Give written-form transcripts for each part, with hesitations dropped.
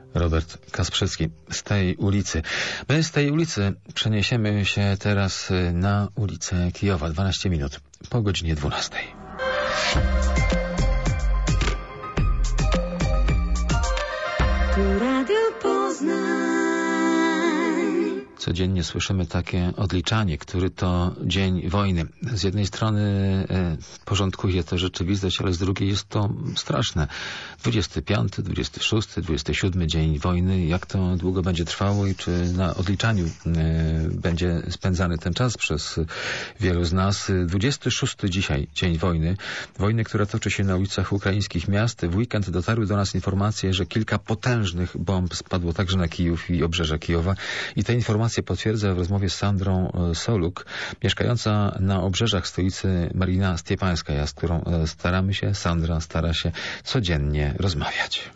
Robert Kasprzycki z tej ulicy. My z tej ulicy przeniesiemy się teraz na ulicę Kijowa. 12 minut po godzinie 12. Radio Poznań. Codziennie słyszymy takie odliczanie, który to dzień wojny. Z jednej strony porządkuje to rzeczywistość, ale z drugiej jest to straszne. 25, 26, 27 dzień wojny. Jak to długo będzie trwało i czy na odliczaniu będzie spędzany ten czas przez wielu z nas. 26 dzisiaj dzień wojny. Wojny, która toczy się na ulicach ukraińskich miast. W weekend dotarły do nas informacje, że kilka potężnych bomb spadło także na Kijów i obrzeża Kijowa. I te informacje potwierdza w rozmowie z Sandrą Soluk, mieszkająca na obrzeżach stolicy Marina Stiepańskaja, z którą Sandra stara się codziennie rozmawiać.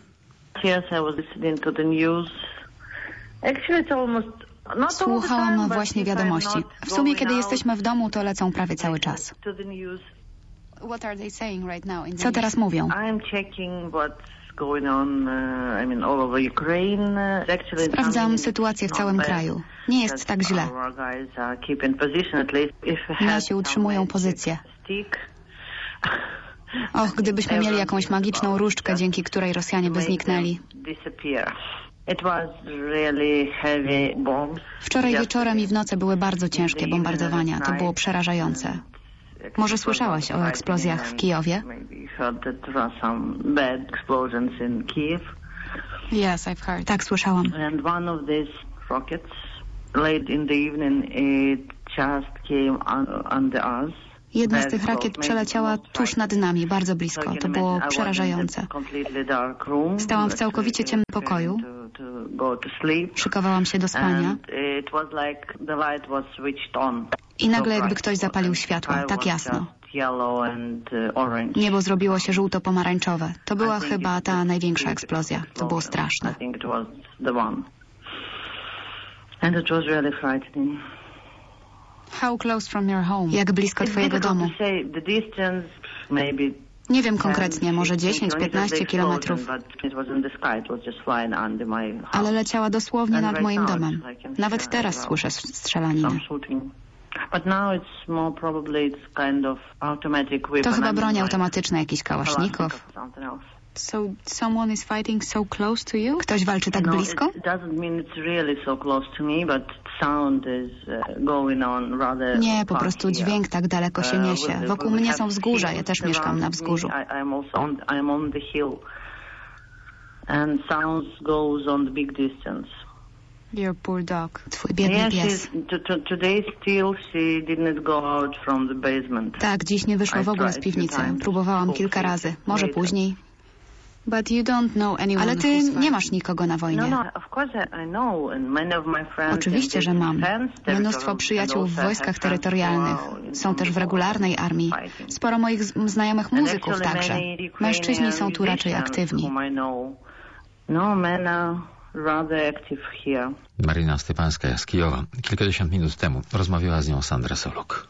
Słuchałam właśnie wiadomości. W sumie, kiedy jesteśmy w domu, to lecą prawie cały czas. Co teraz mówią? Sprawdzam sytuację w całym kraju. Nie jest tak źle. Nasi utrzymują pozycję. Och, gdybyśmy mieli jakąś magiczną różdżkę, dzięki której Rosjanie by zniknęli. Wczoraj wieczorem i w nocy były bardzo ciężkie bombardowania. To było przerażające. Może słyszałaś o eksplozjach w Kijowie? Yes, I've heard. Tak, słyszałam. Jedna z tych rakiet przeleciała tuż nad nami, bardzo blisko. To było przerażające. Stałam w całkowicie ciemnym pokoju. Szykowałam się do spania. I nagle jakby ktoś zapalił światło, tak jasno. Niebo zrobiło się żółto-pomarańczowe. To była chyba ta największa eksplozja. To było straszne. How close from your home? Jak blisko twojego domu? Nie wiem konkretnie, może 10-15 kilometrów. Ale leciała dosłownie nad moim domem. Nawet teraz słyszę strzelaninę. To chyba broń automatyczna, jakiś kałasznikow. So someone is fighting so close to you? Ktoś walczy tak blisko? Nie, po prostu dźwięk tak daleko się niesie. Wokół mnie są wzgórza, ja też mieszkam na wzgórzu. Your poor dog. Twój biedny pies. Tak, dziś nie wyszła w ogóle z piwnicy. Próbowałam kilka razy. Może później. But you don't know anyone. Ale ty nie masz nikogo na wojnie. Oczywiście, że mam. Mnóstwo przyjaciół w wojskach terytorialnych. Są też w regularnej armii. Sporo moich znajomych muzyków także. Mężczyźni są tu raczej aktywni. Marina Stiepańskaja z Kijowa. Kilkadziesiąt minut temu rozmawiała z nią Sandra Soluk.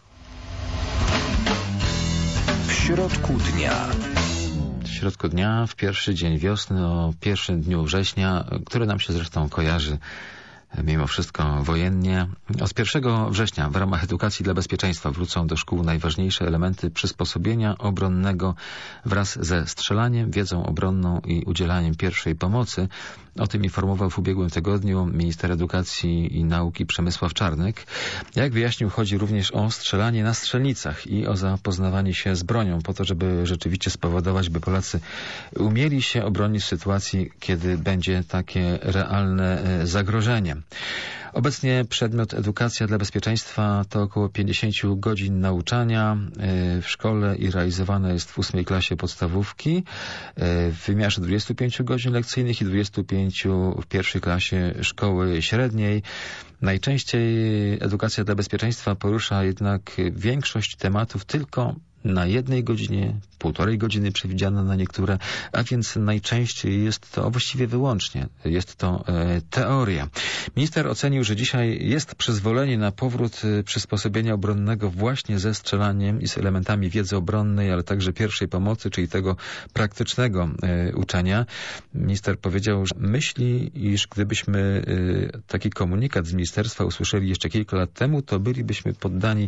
W środku dnia. W środku dnia, w pierwszy dzień wiosny, o pierwszym dniu września, który nam się zresztą kojarzy mimo wszystko wojennie. Od 1 września w ramach edukacji dla bezpieczeństwa wrócą do szkół najważniejsze elementy przysposobienia obronnego wraz ze strzelaniem, wiedzą obronną i udzielaniem pierwszej pomocy. O tym informował w ubiegłym tygodniu minister edukacji i nauki Przemysław Czarnek. Jak wyjaśnił, chodzi również o strzelanie na strzelnicach i o zapoznawanie się z bronią po to, żeby rzeczywiście spowodować, by Polacy umieli się obronić w sytuacji, kiedy będzie takie realne zagrożenie. Obecnie przedmiot edukacja dla bezpieczeństwa to około 50 godzin nauczania w szkole i realizowane jest w 8 klasie podstawówki w wymiarze 25 godzin lekcyjnych i 25 w pierwszej klasie szkoły średniej. Najczęściej edukacja dla bezpieczeństwa porusza jednak większość tematów tylko na 1 godzinie, 1,5 godziny przewidziano na niektóre, a więc najczęściej jest to, a właściwie wyłącznie, jest to teoria. Minister ocenił, że dzisiaj jest przyzwolenie na powrót przysposobienia obronnego właśnie ze strzelaniem i z elementami wiedzy obronnej, ale także pierwszej pomocy, czyli tego praktycznego uczenia. Minister powiedział, że myśli, iż gdybyśmy taki komunikat z ministerstwa usłyszeli jeszcze kilka lat temu, to bylibyśmy poddani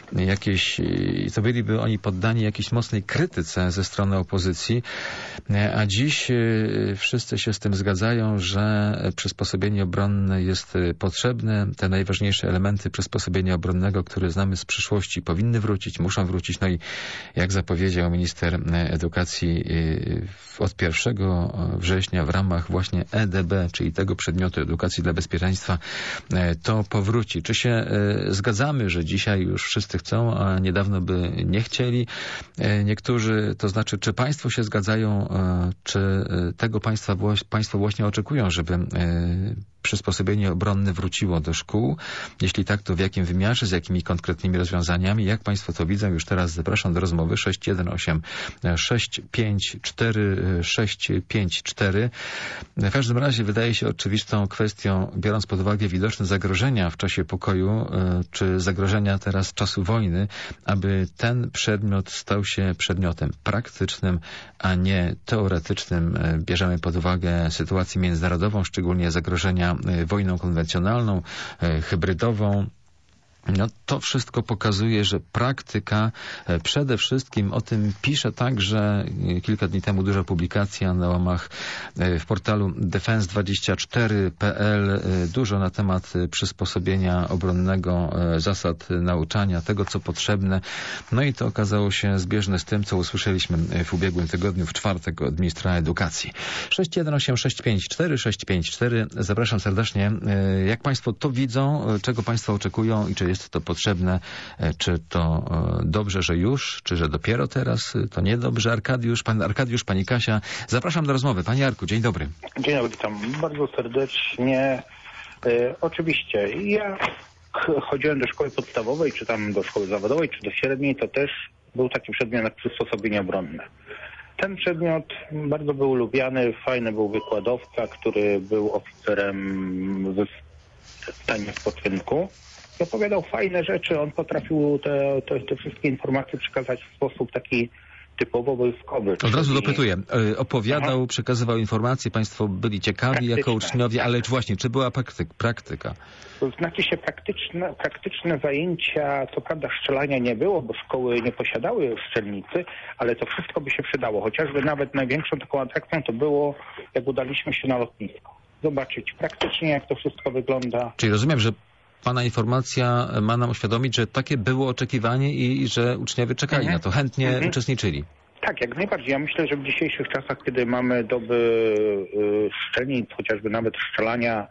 oni poddani jakiejś mocnej krytyce ze strony opozycji, a dziś wszyscy się z tym zgadzają, że przysposobienie obronne jest potrzebne. Te najważniejsze elementy przysposobienia obronnego, które znamy z przyszłości, powinny wrócić, muszą wrócić. No i jak zapowiedział minister edukacji, od 1 września w ramach właśnie EDB, czyli tego przedmiotu edukacji dla bezpieczeństwa, to powróci. Czy się zgadzamy, że dzisiaj już wszyscy chcą, a niedawno by nie chcieli? Niektórzy, to znaczy, czy państwo się zgadzają, czy tego państwo właśnie oczekują, żeby przysposobienie obronne wróciło do szkół? Jeśli tak, to w jakim wymiarze, z jakimi konkretnymi rozwiązaniami? Jak państwo to widzą? Już teraz zapraszam do rozmowy 618 654 654. W każdym razie wydaje się oczywistą kwestią, biorąc pod uwagę widoczne zagrożenia w czasie pokoju, czy zagrożenia teraz czasu wojny, aby ten przedmiot stał się przedmiotem praktycznym, a nie teoretycznym. Bierzemy pod uwagę sytuację międzynarodową, szczególnie zagrożenia wojną konwencjonalną, hybrydową. No, to wszystko pokazuje, że praktyka przede wszystkim, o tym pisze także kilka dni temu duża publikacja na łamach w portalu defense24.pl, dużo na temat przysposobienia obronnego, zasad nauczania, tego co potrzebne. No i to okazało się zbieżne z tym, co usłyszeliśmy w ubiegłym tygodniu, w czwartek od ministra edukacji. 618 654 654. Zapraszam serdecznie. Jak państwo to widzą, czego państwo oczekują i czy jest to potrzebne, czy to dobrze, że już, czy że dopiero teraz, to niedobrze. Pan Arkadiusz, pani Kasia. Zapraszam do rozmowy. Panie Arku, dzień dobry. Dzień dobry, witam bardzo serdecznie. Oczywiście, ja chodziłem do szkoły podstawowej, czy tam do szkoły zawodowej, czy do średniej, to też był taki przedmiot jak przysposobienie obronne. Ten przedmiot bardzo był lubiany, fajny był wykładowca, który był oficerem w stanie spoczynku. I opowiadał fajne rzeczy, on potrafił te wszystkie informacje przekazać w sposób taki typowo wojskowy. Od razu dopytuję. Opowiadał, przekazywał informacje, państwo byli ciekawi jako uczniowie, ale właśnie, czy była praktyka? To znaczy się praktyczne zajęcia, co prawda strzelania nie było, bo szkoły nie posiadały strzelnicy, ale to wszystko by się przydało. Chociażby nawet największą taką atrakcją to było, jak udaliśmy się na lotnisko. Zobaczyć praktycznie, jak to wszystko wygląda. Czyli rozumiem, że pana informacja ma nam uświadomić, że takie było oczekiwanie i że uczniowie czekali na to, chętnie uczestniczyli. Tak, jak najbardziej. Ja myślę, że w dzisiejszych czasach, kiedy mamy doby strzelnic, chociażby nawet strzelania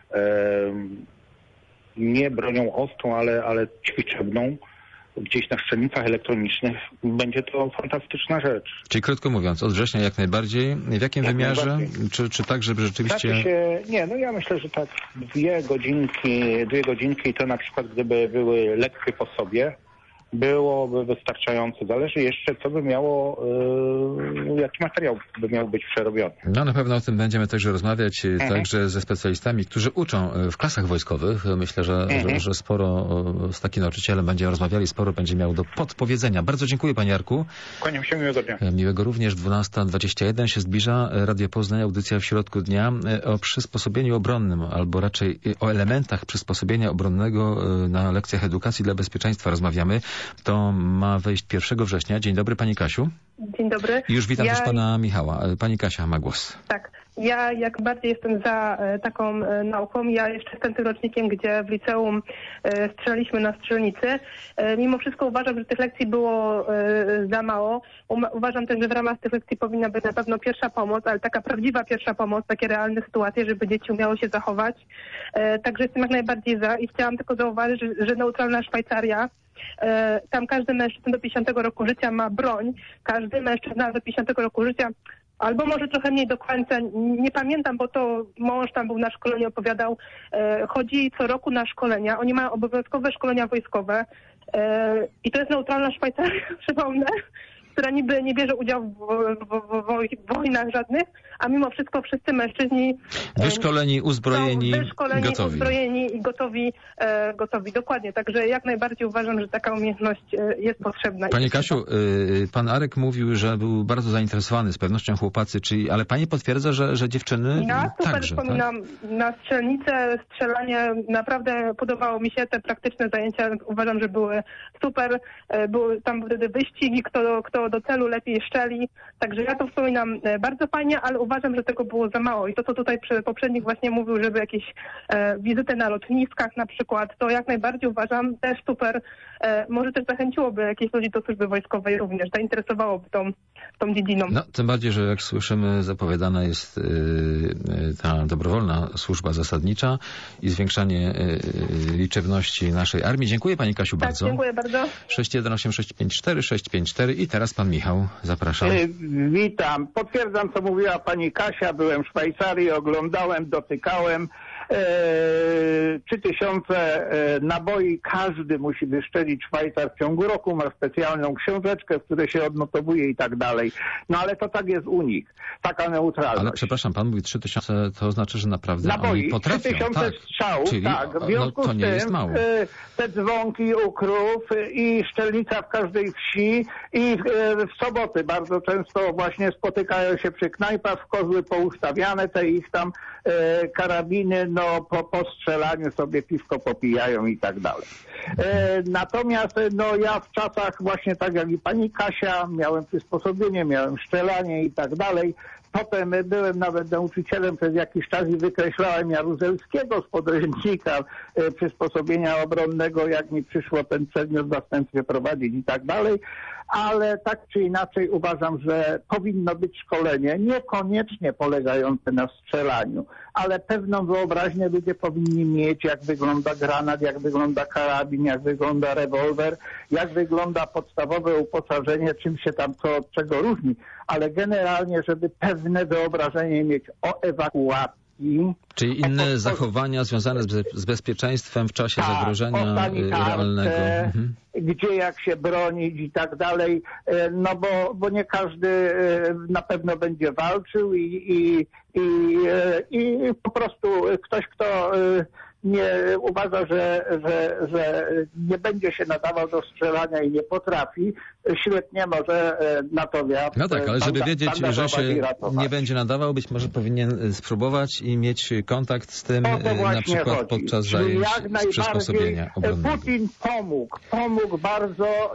nie bronią ostrą, ale ćwiczebną, gdzieś na strzelnicach elektronicznych, będzie to fantastyczna rzecz. Czyli krótko mówiąc, od września jak najbardziej. W jakim wymiarze? Czy tak, żeby rzeczywiście... Ja myślę, że tak 2 godzinki i to na przykład gdyby były lekcje po sobie, byłoby wystarczające. Zależy jeszcze, co by miało, jaki materiał by miał być przerobiony. No na pewno o tym będziemy także rozmawiać, także ze specjalistami, którzy uczą w klasach wojskowych. Myślę, że sporo z takim nauczycielem będziemy rozmawiali, sporo będzie miał do podpowiedzenia. Bardzo dziękuję, panie Jarku. Kłaniam się, miłego dnia. Miłego również. 12:21 się zbliża. Radio Poznań, audycja w środku dnia o przysposobieniu obronnym, albo raczej o elementach przysposobienia obronnego na lekcjach edukacji dla bezpieczeństwa rozmawiamy. To ma wejść 1 września. Dzień dobry, pani Kasiu. Dzień dobry. I już witam też pana Michała. Pani Kasia ma głos. Tak. Ja jak bardziej jestem za taką nauką. Ja jeszcze jestem tym rocznikiem, gdzie w liceum strzelaliśmy na strzelnicy. Mimo wszystko uważam, że tych lekcji było za mało. Uważam też, że w ramach tych lekcji powinna być na pewno pierwsza pomoc, ale taka prawdziwa pierwsza pomoc, takie realne sytuacje, żeby dzieci umiało się zachować. Także jestem jak najbardziej za i chciałam tylko zauważyć, że neutralna Szwajcaria, tam każdy mężczyzna do 50 roku życia ma broń. Każdy mężczyzna do 50 roku życia, albo może trochę mniej do końca, nie pamiętam, bo to mąż tam był na szkoleniu, opowiadał, chodzi co roku na szkolenia. Oni mają obowiązkowe szkolenia wojskowe. I to jest neutralna Szwajcaria, przypomnę, która niby nie bierze udziału w wojnach żadnych, a mimo wszystko wszyscy mężczyźni wyszkoleni, uzbrojeni, gotowi. Uzbrojeni i gotowi. Dokładnie. Także jak najbardziej uważam, że taka umiejętność jest potrzebna. Pani Kasiu, pan Arek mówił, że był bardzo zainteresowany, z pewnością chłopacy, ale pani potwierdza, że dziewczyny ja super także, wspominam na strzelnicę, strzelanie. Naprawdę podobało mi się te praktyczne zajęcia. Uważam, że były super. Były tam wtedy wyścigi, kto do celu lepiej strzeli. Także ja to wspominam bardzo fajnie, ale uważam, że tego było za mało. I to, co tutaj poprzednik właśnie mówił, żeby jakieś wizyty na lotniskach na przykład, to jak najbardziej uważam też super. Może też zachęciłoby jakieś ludzi do służby wojskowej również, zainteresowałoby tą dziedziną. No, tym bardziej, że jak słyszymy, zapowiadana jest ta dobrowolna służba zasadnicza i zwiększanie liczebności naszej armii. Dziękuję pani Kasiu bardzo. Dziękuję bardzo. 618 654 i teraz pan Michał, zapraszam. Witam. Potwierdzam, co mówiła pani Kasia. Byłem w Szwajcarii, oglądałem, dotykałem. 3000 naboi każdy musi wyszczelić Szwajcar w ciągu roku, ma specjalną książeczkę, w której się odnotowuje i tak dalej. No ale to tak jest u nich, taka neutralność. Ale przepraszam, pan mówi 3000, to znaczy, że naprawdę naboi, oni potrafią. 3000 strzałów, czyli, tak. W związku to nie jest mało. te dzwonki u krów i szczelnica w każdej wsi i w soboty bardzo często właśnie spotykają się przy knajpach, w kozły poustawiane, te ich tam karabiny, no po strzelaniu sobie piwko popijają i tak dalej. Natomiast no ja w czasach właśnie tak jak i pani Kasia miałem przysposobienie, miałem strzelanie i tak dalej. Potem byłem nawet nauczycielem przez jakiś czas i wykreślałem Jaruzelskiego z podręcznika przysposobienia obronnego, jak mi przyszło ten przedmiot w zastępstwie prowadzić i tak dalej. Ale tak czy inaczej uważam, że powinno być szkolenie, niekoniecznie polegające na strzelaniu, ale pewną wyobraźnię ludzie powinni mieć, jak wygląda granat, jak wygląda karabin, jak wygląda rewolwer, jak wygląda podstawowe uposażenie, czym się tam co od czego różni, ale generalnie, żeby pewne wyobrażenie mieć o ewakuacji. Czyli inne zachowania związane z bezpieczeństwem w czasie zagrożenia realnego. Gdzie jak się bronić i tak dalej, no bo nie każdy na pewno będzie walczył i po prostu ktoś, kto nie uważa, że nie będzie się nadawał do strzelania i nie potrafi, świetnie może na to wiatr. No tak, ale żeby wiedzieć, że się nie będzie nadawał, być może powinien spróbować i mieć kontakt z tym na przykład podczas zajęć z przysposobienia obronnego. Putin pomógł bardzo,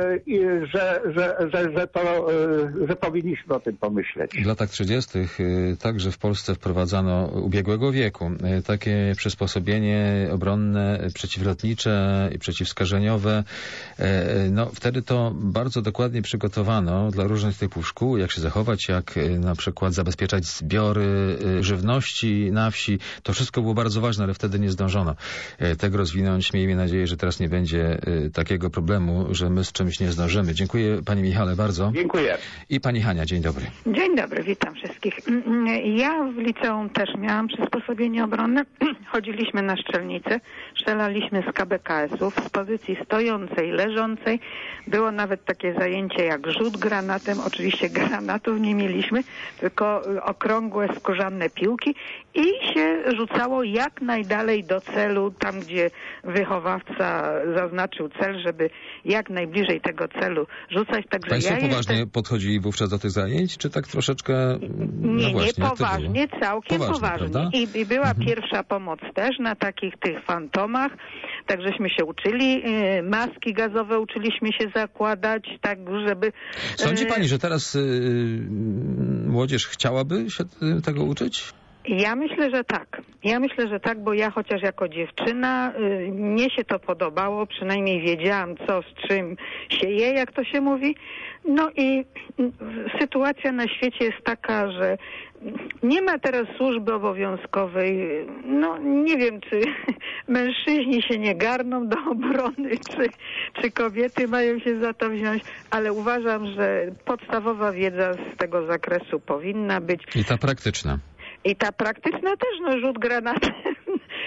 że powinniśmy o tym pomyśleć. W latach 30. także w Polsce wprowadzano ubiegłego wieku takie przysposobienie obronne, przeciwlotnicze i przeciwskażeniowe. No, wtedy to bardzo dokładnie przygotowano dla różnych typów szkół, jak się zachować, jak na przykład zabezpieczać zbiory żywności na wsi. To wszystko było bardzo ważne, ale wtedy nie zdążono tego rozwinąć. Miejmy nadzieję, że teraz nie będzie takiego problemu, że my z czymś nie zdążymy. Dziękuję panie Michale bardzo. Dziękuję. I pani Hania, dzień dobry. Dzień dobry, witam wszystkich. Ja w liceum też miałam przysposobienie obronne. Chodziliśmy na strzelnicy, strzelaliśmy z KBKS-ów, z pozycji stojącej, leżącej. Było nawet takie zajęcie jak rzut granatem. Oczywiście granatów nie mieliśmy, tylko okrągłe, skórzane piłki i się rzucało jak najdalej do celu, tam gdzie wychowawca zaznaczył cel, żeby jak najbliżej tego celu rzucać. Także Państwo poważnie podchodzili wówczas do tych zajęć, czy tak troszeczkę... Nie, poważnie, całkiem poważnie. I była pierwsza pomoc też na takich tych fantomach, tak żeśmy się uczyli, maski gazowe uczyliśmy się zakładać, tak żeby... Sądzi pani, że teraz młodzież chciałaby się tego uczyć? Ja myślę, że tak, bo ja chociaż jako dziewczyna mnie się to podobało, przynajmniej wiedziałam co z czym się je, jak to się mówi. No i sytuacja na świecie jest taka, że nie ma teraz służby obowiązkowej. No nie wiem, czy mężczyźni się nie garną do obrony, czy kobiety mają się za to wziąć, ale uważam, że podstawowa wiedza z tego zakresu powinna być. I ta praktyczna. I ta praktyczna też, no rzut granatem, jak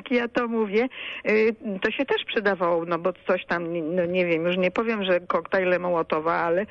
jak ja to mówię, to się też przydawało, no bo coś tam, no nie wiem, już nie powiem, że koktajle Mołotowa, ale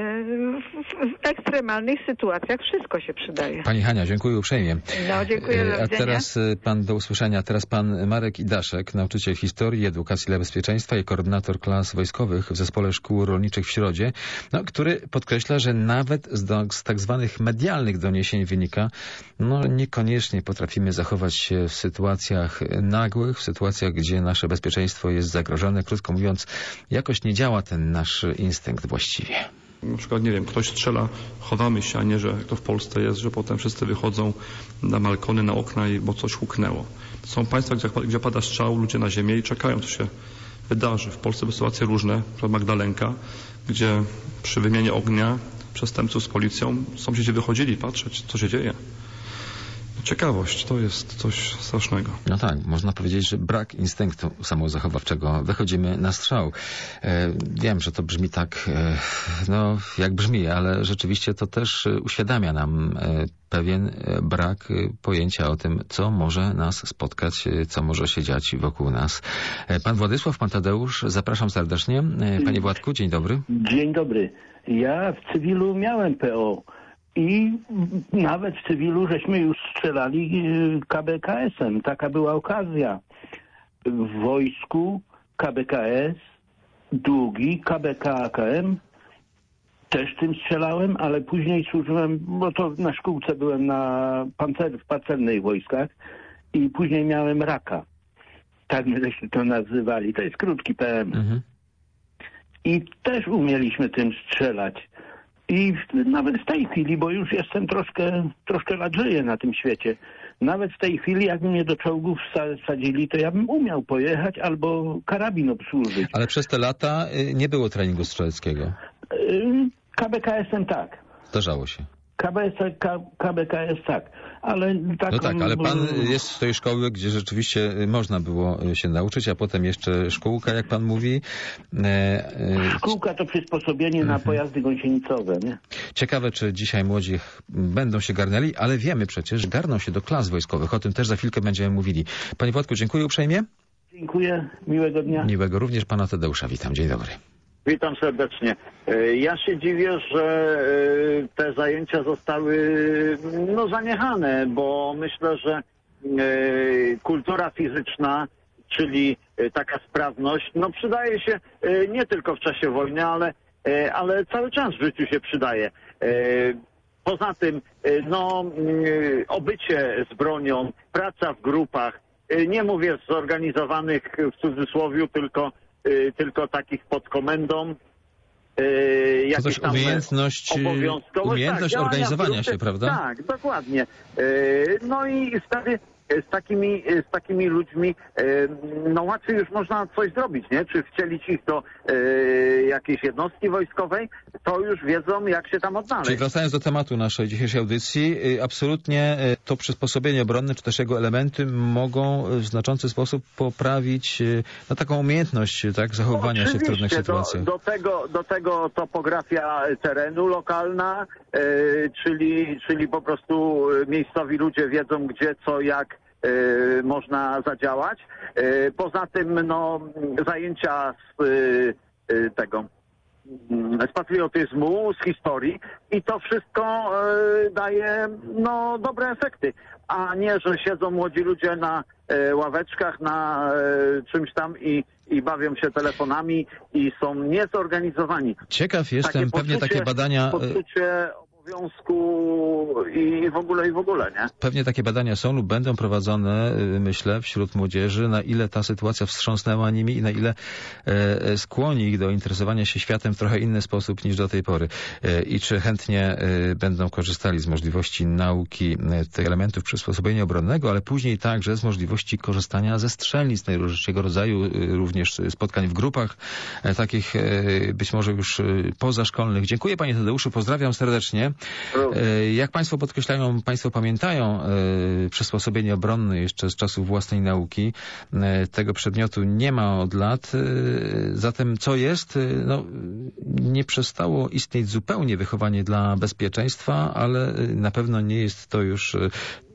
w ekstremalnych sytuacjach wszystko się przydaje. Pani Hania, dziękuję uprzejmie. No, dziękuję, do A teraz do usłyszenia, teraz pan Marek Idaszek, nauczyciel historii, edukacji dla bezpieczeństwa i koordynator klas wojskowych w Zespole Szkół Rolniczych w Środzie, który podkreśla, że nawet z tak zwanych medialnych doniesień wynika, niekoniecznie potrafimy zachować się w sytuacjach nagłych, w sytuacjach, gdzie nasze bezpieczeństwo jest zagrożone. Krótko mówiąc, jakoś nie działa ten nasz instynkt właściwie. Na przykład, nie wiem, ktoś strzela, chowamy się, a nie, że jak to w Polsce jest, że potem wszyscy wychodzą na balkony, na okna, bo coś huknęło. Są państwa, gdzie pada strzał, ludzie na ziemię i czekają, co się wydarzy. W Polsce były sytuacje różne, np. Magdalenka, gdzie przy wymianie ognia przestępców z policją sąsiedzi wychodzili patrzeć, co się dzieje. Ciekawość to jest coś strasznego. No tak, można powiedzieć, że brak instynktu samozachowawczego. Wychodzimy na strzał. Wiem, że to brzmi tak, jak brzmi, ale rzeczywiście to też uświadamia nam pewien brak pojęcia o tym, co może nas spotkać, co może się dziać wokół nas. Pan Władysław, pan Tadeusz, zapraszam serdecznie. Panie Władku, dzień dobry. Dzień dobry. Ja w cywilu miałem PO. I nawet w cywilu żeśmy już strzelali KBKS-em. Taka była okazja. W wojsku KBKS, długi, KBK AKM. Też tym strzelałem, ale później służyłem, bo to na szkółce byłem w pancernych wojskach i później miałem raka. Tak my żeśmy to nazywali. To jest krótki PM. I też umieliśmy tym strzelać. I nawet w tej chwili, bo już jestem troszkę lat żyję na tym świecie, nawet w tej chwili, jakby mnie do czołgów wsadzili, to ja bym umiał pojechać albo karabin obsłużyć. Ale przez te lata nie było treningu strzeleckiego? KBKS-em tak. Zdarzało się. KBKS tak, ale taką... No tak, ale pan jest z tej szkoły, gdzie rzeczywiście można było się nauczyć, a potem jeszcze szkółka, jak pan mówi. Szkółka to przysposobienie na pojazdy gąsienicowe, nie? Ciekawe, czy dzisiaj młodzi będą się garnęli, ale wiemy przecież, że garną się do klas wojskowych. O tym też za chwilkę będziemy mówili. Panie Władku, dziękuję uprzejmie. Dziękuję, miłego dnia. Miłego również pana Tadeusza, witam, dzień dobry. Witam serdecznie. Ja się dziwię, że te zajęcia zostały zaniechane, bo myślę, że kultura fizyczna, czyli taka sprawność, przydaje się nie tylko w czasie wojny, ale cały czas w życiu się przydaje. Poza tym, obycie z bronią, praca w grupach, nie mówię zorganizowanych w cudzysłowiu, tylko takich pod komendą. To też umiejętność organizowania się, prawda? Tak, dokładnie. I wtedy z takimi ludźmi łatwiej już można coś zrobić, nie? Czy wcielić ich do jakiejś jednostki wojskowej, to już wiedzą, jak się tam odnaleźć. Czyli wracając do tematu naszej dzisiejszej audycji, absolutnie to przysposobienie obronne, czy też jego elementy mogą w znaczący sposób poprawić taką umiejętność zachowywania się w trudnych sytuacjach. Do tego topografia terenu lokalna, czyli po prostu miejscowi ludzie wiedzą, gdzie, co, jak można zadziałać. Poza tym zajęcia z patriotyzmu, z historii i to wszystko daje dobre efekty, a nie, że siedzą młodzi ludzie na ławeczkach, na czymś tam i bawią się telefonami i są niezorganizowani. Ciekaw jestem, pewnie takie badania... Poczucie obowiązku i w ogóle, nie? Pewnie takie badania są lub będą prowadzone, myślę, wśród młodzieży, na ile ta sytuacja wstrząsnęła nimi i na ile skłoni ich do interesowania się światem w trochę inny sposób niż do tej pory. I czy chętnie będą korzystali z możliwości nauki tych elementów przysposobienia obronnego, ale później także z możliwości korzystania ze strzelnic najróżniejszego rodzaju, również spotkań w grupach, takich być może już pozaszkolnych. Dziękuję panie Tadeuszu, pozdrawiam serdecznie. Jak państwo podkreślają, państwo pamiętają przysposobienie obronne jeszcze z czasów własnej nauki. Tego przedmiotu nie ma od lat. Zatem co jest? Nie przestało istnieć zupełnie wychowanie dla bezpieczeństwa, ale na pewno nie jest to już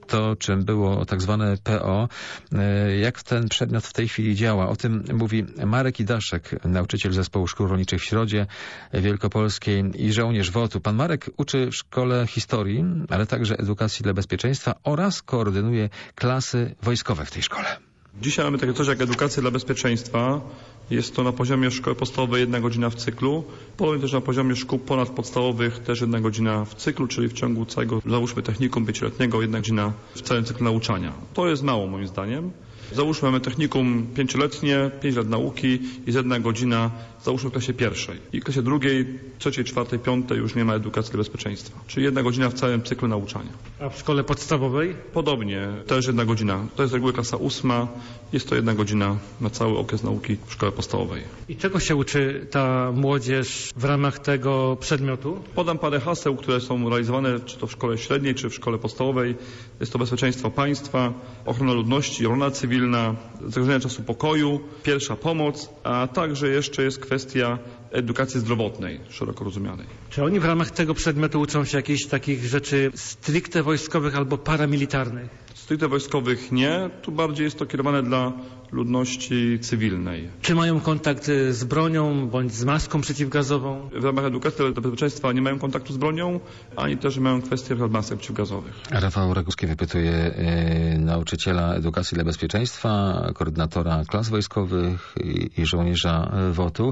to, czym było tak zwane PO. Jak ten przedmiot w tej chwili działa? O tym mówi Marek Idaszek, nauczyciel Zespołu Szkół Rolniczych w Środzie Wielkopolskiej i żołnierz WOT-u. Pan Marek uczy w szkole historii, ale także edukacji dla bezpieczeństwa oraz koordynuje klasy wojskowe w tej szkole. Dzisiaj mamy takie coś jak edukacja dla bezpieczeństwa. Jest to na poziomie szkoły podstawowej 1 godzina w cyklu. Podobnie też na poziomie szkół ponadpodstawowych też 1 godzina w cyklu, czyli w ciągu całego, załóżmy, technikum 5-letniego 1 godzina w całym cyklu nauczania. To jest mało moim zdaniem. Załóżmy, mamy technikum 5-letnie, 5 lat nauki i 1 godzina, załóżmy w klasie pierwszej. I w klasie drugiej, trzeciej, czwartej, piątej już nie ma edukacji bezpieczeństwa. Czyli 1 godzina w całym cyklu nauczania. A w szkole podstawowej? Podobnie, też 1 godzina. To jest reguły klasa 8. Jest to 1 godzina na cały okres nauki w szkole podstawowej. I czego się uczy ta młodzież w ramach tego przedmiotu? Podam parę haseł, które są realizowane czy to w szkole średniej, czy w szkole podstawowej. Jest to bezpieczeństwo państwa, ochrona ludności, ochrona cywilna, zagrożenie czasu pokoju, pierwsza pomoc, a także jeszcze jest kwestia edukacji zdrowotnej, szeroko rozumianej. Czy oni w ramach tego przedmiotu uczą się jakichś takich rzeczy stricte wojskowych albo paramilitarnych? Stricte wojskowych nie, tu bardziej jest to kierowane dla ludności cywilnej. Czy mają kontakt z bronią bądź z maską przeciwgazową? W ramach edukacji dla bezpieczeństwa nie mają kontaktu z bronią, ani też nie mają kwestii masek przeciwgazowych. Rafał Raguski wypytuje nauczyciela edukacji dla bezpieczeństwa, koordynatora klas wojskowych i żołnierza WOT-u,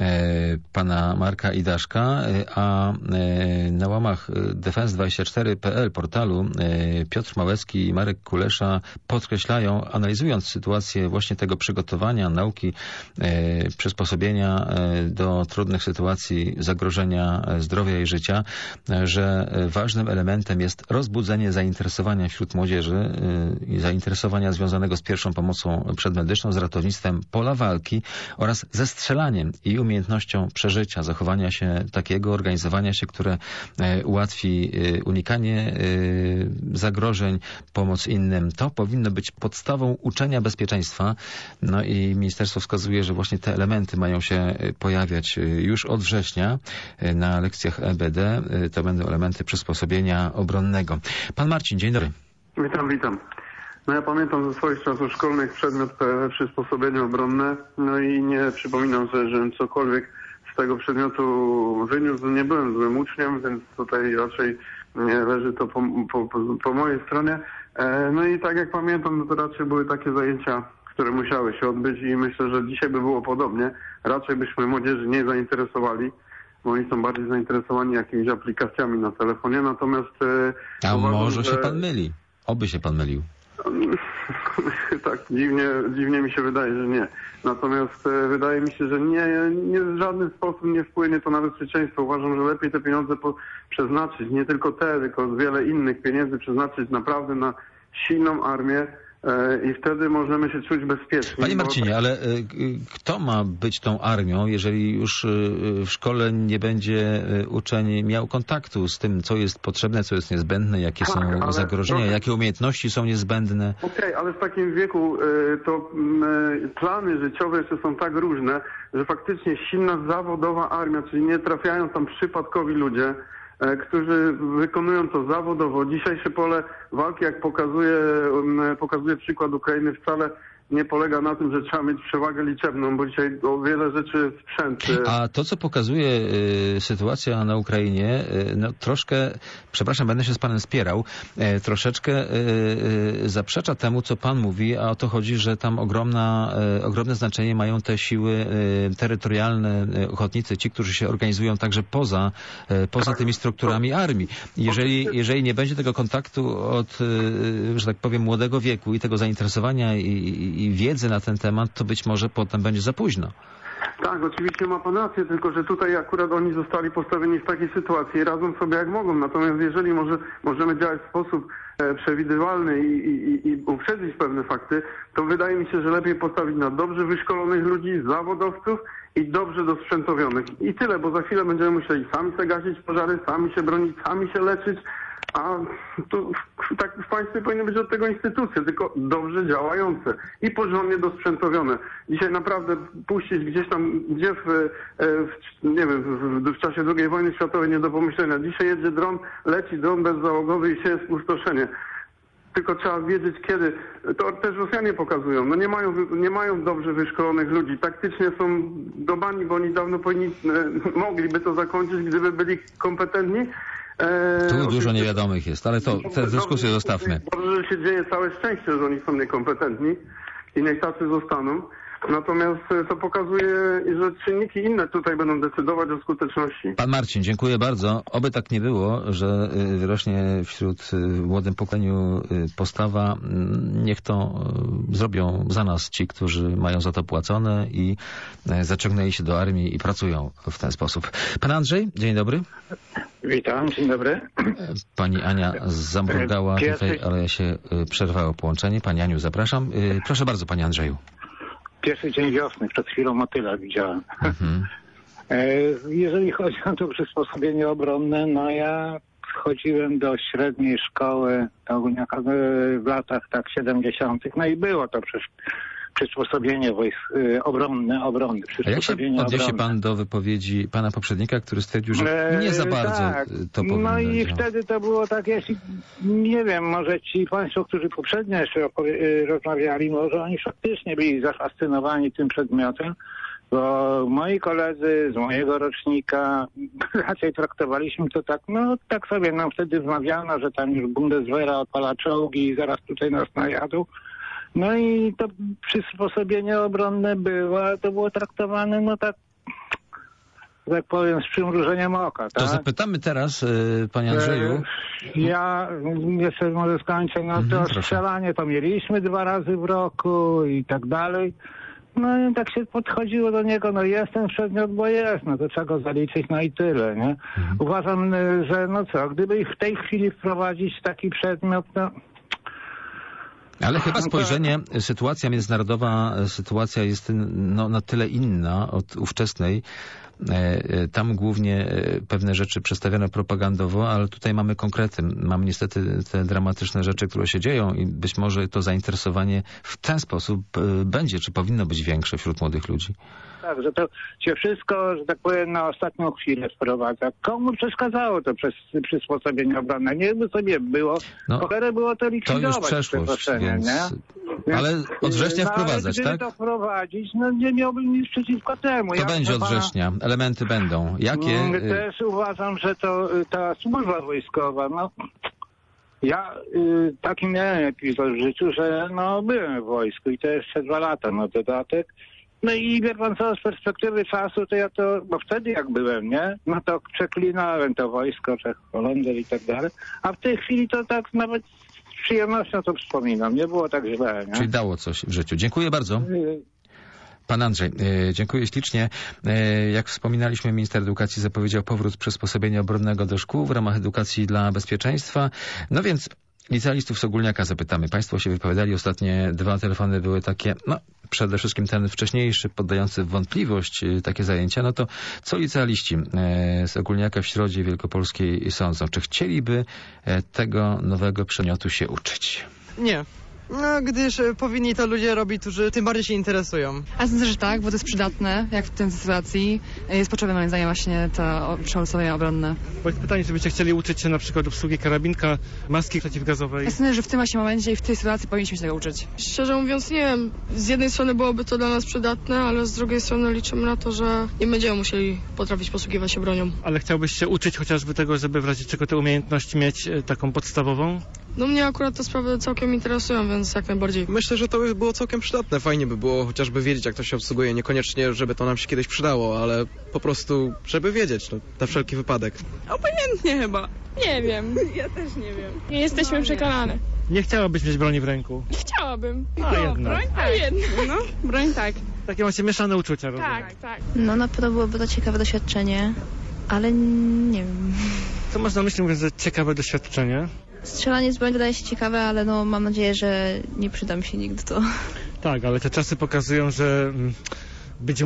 pana Marka Idaszka, a na łamach defense24.pl portalu Piotr Małecki i Marek Kulesza podkreślają, analizując sytuację właśnie tego przygotowania, nauki, przysposobienia do trudnych sytuacji zagrożenia zdrowia i życia, że ważnym elementem jest rozbudzenie zainteresowania wśród młodzieży i zainteresowania związanego z pierwszą pomocą przedmedyczną, z ratownictwem pola walki oraz ze strzelaniem i umiejętnością przeżycia, zachowania się takiego, organizowania się, które ułatwi unikanie zagrożeń, pomoc innym. To powinno być podstawą uczenia bezpieczeństwa. No i ministerstwo wskazuje, że właśnie te elementy mają się pojawiać już od września na lekcjach EBD. To będą elementy przysposobienia obronnego. Pan Marcin, dzień dobry. Witam. No ja pamiętam ze swoich czasów szkolnych przedmiot przysposobienie obronne, no i nie przypominam sobie, żebym cokolwiek z tego przedmiotu wyniósł. Nie byłem złym uczniem, więc tutaj raczej nie leży to po mojej stronie. No i tak jak pamiętam, no to raczej były takie zajęcia, które musiały się odbyć i myślę, że dzisiaj by było podobnie. Raczej byśmy młodzieży nie zainteresowali, bo oni są bardziej zainteresowani jakimiś aplikacjami na telefonie, natomiast... A uważam, może się pan myli? Oby się pan mylił. Tak, dziwnie mi się wydaje, że nie. Natomiast wydaje mi się, że nie w żaden sposób nie wpłynie to na bezpieczeństwo. Uważam, że lepiej te pieniądze przeznaczyć, nie tylko te, tylko wiele innych pieniędzy przeznaczyć naprawdę na silną armię i wtedy możemy się czuć bezpiecznie. Panie Marcinie, ale kto ma być tą armią, jeżeli już w szkole nie będzie uczeń miał kontaktu z tym, co jest potrzebne, co jest niezbędne, jakie są zagrożenia, jakie umiejętności są niezbędne? Okej, ale w takim wieku to plany życiowe jeszcze są tak różne, że faktycznie silna zawodowa armia, czyli nie trafiają tam przypadkowi ludzie, którzy wykonują to zawodowo. Dzisiejsze pole walki, jak pokazuje przykład Ukrainy, wcale nie polega na tym, że trzeba mieć przewagę liczebną, bo dzisiaj o wiele rzeczy sprzęt. A to, co pokazuje sytuacja na Ukrainie, no troszkę, przepraszam, będę się z panem spierał, troszeczkę zaprzecza temu, co pan mówi, a o to chodzi, że tam ogromne znaczenie mają te siły terytorialne, ochotnicy, ci, którzy się organizują także poza tymi strukturami armii. Jeżeli nie będzie tego kontaktu od, że tak powiem, młodego wieku i tego zainteresowania i wiedzy na ten temat, to być może potem będzie za późno. Tak, oczywiście ma pan rację, tylko że tutaj akurat oni zostali postawieni w takiej sytuacji i radzą sobie jak mogą. Natomiast jeżeli możemy działać w sposób przewidywalny i uprzedzić pewne fakty, to wydaje mi się, że lepiej postawić na dobrze wyszkolonych ludzi, zawodowców i dobrze dosprzętowionych. I tyle, bo za chwilę będziemy musieli sami sobie gasić pożary, sami się bronić, sami się leczyć. A to tak w państwie powinny być od tego instytucje, tylko dobrze działające i porządnie dosprzętowione. Dzisiaj naprawdę puścić gdzieś tam, gdzie w czasie II wojny światowej nie do pomyślenia. Dzisiaj jedzie dron, leci dron bezzałogowy i się jest spustoszenie. tylko trzeba wiedzieć kiedy. To też Rosjanie pokazują. No nie mają dobrze wyszkolonych ludzi. Taktycznie są dobani, bo oni dawno mogliby to zakończyć, gdyby byli kompetentni. Tu dużo niewiadomych jest, ale to tę dyskusję zostawmy. Dobrze, że się dzieje, całe szczęście, że oni są niekompetentni i niech tacy zostaną. Natomiast to pokazuje, że czynniki inne tutaj będą decydować o skuteczności. Pan Marcin, dziękuję bardzo. Oby tak nie było, że wyrośnie wśród młodym pokoleniu postawa, niech to zrobią za nas ci, którzy mają za to płacone i zaciągnęli się do armii i pracują w ten sposób. Pan Andrzej, dzień dobry. Witam, dzień dobry. Pani Ania zamrugała tutaj, ale się przerwało połączenie. Pani Aniu, zapraszam. Proszę bardzo, panie Andrzeju. Pierwszy dzień wiosny, przed chwilą motyla widziałem. Jeżeli chodzi o to przysposobienie obronne, no ja chodziłem do średniej szkoły ogólniaka w latach 70. No i było to przysposobienie wojsk obronne. A jak się odniesie pan do wypowiedzi pana poprzednika, który stwierdził, że nie za bardzo to powinno No i działać? wtedy to było tak, jeśli nie wiem, może ci państwo, którzy poprzednio jeszcze rozmawiali, może oni faktycznie byli zafascynowani tym przedmiotem, bo moi koledzy z mojego rocznika raczej traktowaliśmy to tak, no tak sobie nam wtedy wmawiano, że tam już Bundeswehra odpala czołgi i zaraz tutaj nas najadą. No i to przysposobienie obronne to było traktowane, no tak powiem, z przymrużeniem oka. Tak? To zapytamy teraz, panie Andrzeju. Ja jeszcze może skończę, no to strzelanie to mieliśmy 2 razy w roku i tak dalej. No i tak się podchodziło do niego, no jest ten przedmiot, bo jest, no to trzeba go zaliczyć, no i tyle, nie? Uważam, że no co, gdyby ich w tej chwili wprowadzić taki przedmiot, no... Ale chyba spojrzenie, sytuacja międzynarodowa, sytuacja jest na tyle inna od ówczesnej. Tam głównie pewne rzeczy przedstawione propagandowo, ale tutaj mamy konkrety. Mamy niestety te dramatyczne rzeczy, które się dzieją i być może to zainteresowanie w ten sposób będzie, czy powinno być większe wśród młodych ludzi. Tak, że to się wszystko, że tak powiem, na ostatnią chwilę wprowadza. Komu przeszkadzało to przysposobienie obronne? Niechby sobie było, cholerę było to likwidować. To już przeszłość, więc... Nie? Ale od września wprowadzać, tak? to wprowadzić, no nie miałbym nic przeciwko temu. To będzie od września, elementy będą. Jakie? Też uważam, że to ta służba wojskowa, no... Ja taki miałem epizod w życiu, że no byłem w wojsku i to jeszcze 2 lata, no dodatek. No i wie pan co, z perspektywy czasu, to ja to, bo wtedy jak byłem, nie? No to przeklinałem to wojsko, Czech, Holender i tak dalej. A w tej chwili to tak nawet z przyjemnością to wspominam. Nie było tak źle, nie? Czyli dało coś w życiu. Dziękuję bardzo. Pan Andrzej, dziękuję ślicznie. Jak wspominaliśmy, minister edukacji zapowiedział powrót przysposobienia obronnego do szkół w ramach edukacji dla bezpieczeństwa. No więc licealistów z Ogólniaka zapytamy. Państwo się wypowiadali, ostatnie 2 telefony były takie, no przede wszystkim ten wcześniejszy, poddający w wątpliwość takie zajęcia. No to co licealiści z Ogólniaka w Środzie Wielkopolskiej sądzą? Czy chcieliby tego nowego przedmiotu się uczyć? Nie. No, gdyż powinni to ludzie robić, którzy tym bardziej się interesują. A sądzę, że tak, bo to jest przydatne, jak w tej sytuacji. Jest potrzebne, moim zdaniem, właśnie to przełosowanie obronne. Bo jest pytanie, czy byście chcieli uczyć się na przykład obsługi karabinka, maski przeciwgazowej? Ja sądzę, że w tym właśnie momencie i w tej sytuacji powinniśmy się tego uczyć. Szczerze mówiąc, nie wiem. Z jednej strony byłoby to dla nas przydatne, ale z drugiej strony liczymy na to, że nie będziemy musieli potrafić posługiwać się bronią. Ale chciałbyś się uczyć chociażby tego, żeby w razie czego te umiejętności mieć taką podstawową? No mnie akurat te sprawy całkiem interesują, więc jak najbardziej. Myślę, że to by było całkiem przydatne. Fajnie by było chociażby wiedzieć, jak to się obsługuje. Niekoniecznie, żeby to nam się kiedyś przydało, ale po prostu, żeby wiedzieć, no, na wszelki wypadek. Obojętnie chyba. Nie wiem. Ja też nie wiem. Nie jesteśmy przekonane. Nie chciałabyś mieć broni w ręku? Chciałabym. A jednak. Broń tak. A jednak. No, broń tak. Takie macie mieszane uczucia, rozumiem. Tak. No na pewno byłoby to ciekawe doświadczenie, ale nie wiem. Co masz na myśli, mówiąc, że ciekawe doświadczenie? Strzelanie z broni wydaje się ciekawe, ale no mam nadzieję, że nie przyda mi się nigdy to. Tak, ale te czasy pokazują, że być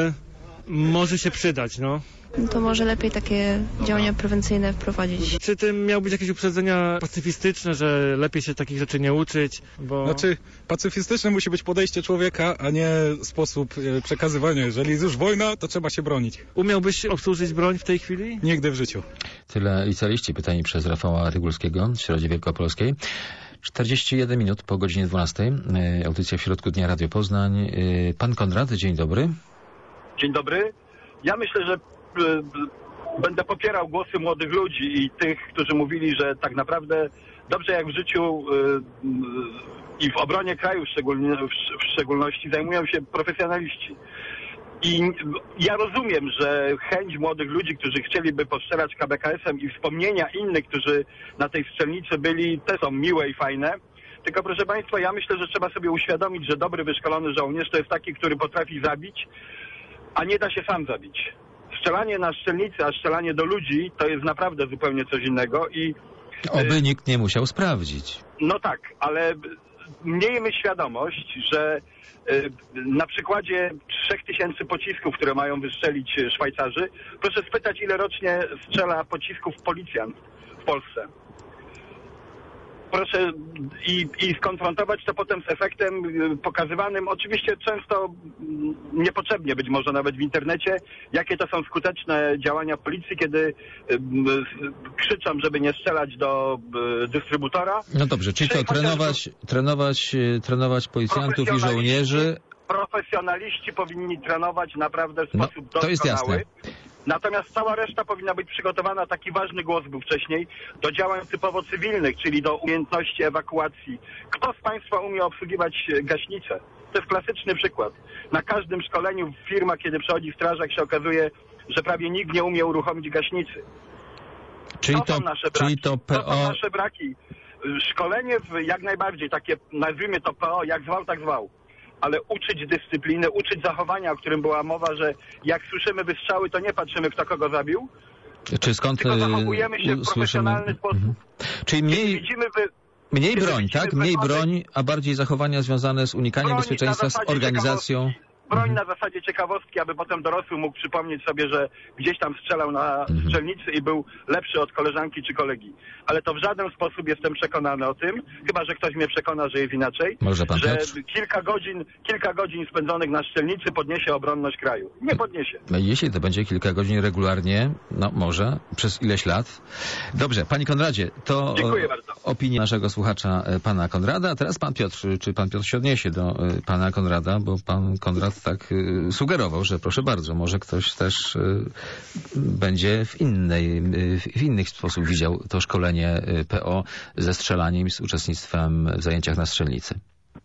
może się przydać, no. No to może lepiej takie działania prewencyjne wprowadzić. Czy ty miałbyś jakieś uprzedzenia pacyfistyczne, że lepiej się takich rzeczy nie uczyć? Bo... Znaczy, pacyfistyczne musi być podejście człowieka, a nie sposób przekazywania. Jeżeli jest już wojna, to trzeba się bronić. Umiałbyś obsłużyć broń w tej chwili? Nigdy w życiu. Tyle licealiści pytani przez Rafała Rygulskiego z Środzie Wielkopolskiej. 41 minut po godzinie 12. Audycja w środku dnia Radio Poznań. Pan Konrad, dzień dobry. Dzień dobry. Ja myślę, że będę popierał głosy młodych ludzi i tych, którzy mówili, że tak naprawdę dobrze jak w życiu i w obronie kraju w szczególności zajmują się profesjonaliści. I ja rozumiem, że chęć młodych ludzi, którzy chcieliby postrzelać KBKS-em i wspomnienia innych, którzy na tej strzelnicy byli, te są miłe i fajne. Tylko proszę Państwa, ja myślę, że trzeba sobie uświadomić, że dobry, wyszkolony żołnierz to jest taki, który potrafi zabić, a nie da się sam zabić. Strzelanie na strzelnicy, a strzelanie do ludzi to jest naprawdę zupełnie coś innego i... Oby nikt nie musiał sprawdzić. No tak, ale miejmy świadomość, że na przykładzie 3000 pocisków, które mają wystrzelić Szwajcarzy, proszę spytać, ile rocznie strzela pocisków policjant w Polsce. Proszę i skonfrontować to potem z efektem pokazywanym, oczywiście często niepotrzebnie, być może nawet w internecie, jakie to są skuteczne działania policji, kiedy krzyczą, żeby nie strzelać do dystrybutora. No dobrze, czyli to trenować policjantów i żołnierzy. Profesjonaliści powinni trenować naprawdę w sposób doskonały. To jest jasne. Natomiast cała reszta powinna być przygotowana, taki ważny głos był wcześniej, do działań typowo cywilnych, czyli do umiejętności ewakuacji. Kto z Państwa umie obsługiwać gaśnicę? To jest klasyczny przykład. Na każdym szkoleniu w firmach, kiedy przychodzi strażak, się okazuje, że prawie nikt nie umie uruchomić gaśnicy. To są nasze braki. Szkolenie jak najbardziej, takie nazwijmy to PO, jak zwał, tak zwał. Ale uczyć dyscypliny, uczyć zachowania, o którym była mowa, że jak słyszymy wystrzały, to nie patrzymy, kto kogo zabił, czy skąd tylko zachowujemy się w profesjonalny sposób. Czyli mniej broń, tak? Mniej broń, a bardziej zachowania związane z unikaniem bezpieczeństwa, z organizacją. Broń na zasadzie ciekawostki, aby potem dorosły mógł przypomnieć sobie, że gdzieś tam strzelał na strzelnicy i był lepszy od koleżanki czy kolegi. Ale to w żaden sposób jestem przekonany o tym, chyba że ktoś mnie przekona, że jest inaczej, że kilka godzin spędzonych na strzelnicy podniesie obronność kraju. Nie podniesie. Jeśli to będzie kilka godzin regularnie, no może, przez ileś lat. Dobrze, Panie Konradzie, to opinia naszego słuchacza, pana Konrada. A teraz pan Piotr, czy pan Piotr się odniesie do pana Konrada, bo pan Konrad tak sugerował, że proszę bardzo, może ktoś też będzie w inny sposób widział to szkolenie PO ze strzelaniem i z uczestnictwem w zajęciach na strzelnicy.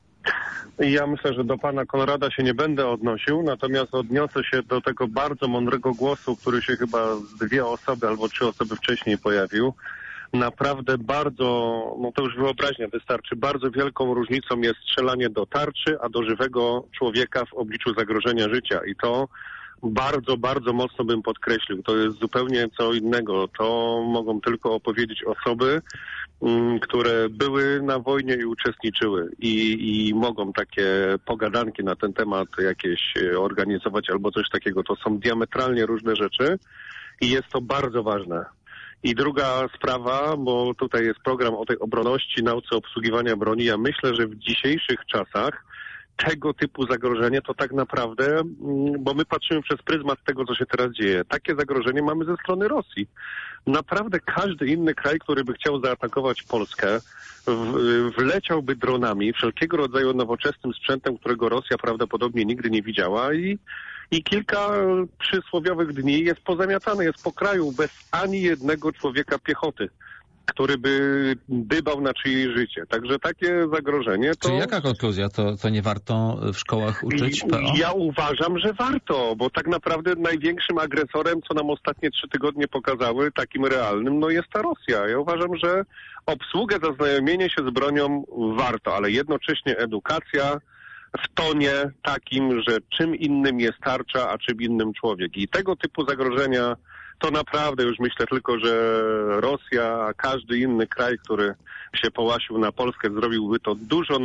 Ja myślę, że do pana Konrada się nie będę odnosił, natomiast odniosę się do tego bardzo mądrego głosu, który się chyba 2 osoby albo 3 osoby wcześniej pojawił. Naprawdę bardzo, no to już wyobraźnia wystarczy, bardzo wielką różnicą jest strzelanie do tarczy, a do żywego człowieka w obliczu zagrożenia życia. I to bardzo, bardzo mocno bym podkreślił. To jest zupełnie co innego. To mogą tylko opowiedzieć osoby, które były na wojnie i uczestniczyły i mogą takie pogadanki na ten temat jakieś organizować albo coś takiego. To są diametralnie różne rzeczy i jest to bardzo ważne. I druga sprawa, bo tutaj jest program o tej obronności, nauce obsługiwania broni. Ja myślę, że w dzisiejszych czasach tego typu zagrożenie to tak naprawdę, bo my patrzymy przez pryzmat tego, co się teraz dzieje. Takie zagrożenie mamy ze strony Rosji. Naprawdę każdy inny kraj, który by chciał zaatakować Polskę, wleciałby dronami, wszelkiego rodzaju nowoczesnym sprzętem, którego Rosja prawdopodobnie nigdy nie widziała i kilka przysłowiowych dni jest pozamiatane, jest po kraju bez ani jednego człowieka piechoty, który by dbał na czyjeś życie. Także takie zagrożenie to... Czy jaka konkluzja? To nie warto w szkołach uczyć PO? Ja uważam, że warto, bo tak naprawdę największym agresorem, co nam ostatnie 3 tygodnie pokazały, takim realnym, no jest ta Rosja. Ja uważam, że obsługę, zaznajomienie się z bronią warto, ale jednocześnie edukacja w tonie takim, że czym innym jest tarcza, a czym innym człowiek. I tego typu zagrożenia to naprawdę już myślę tylko, że Rosja, a każdy inny kraj, który się połasił na Polskę, zrobiłby to dużo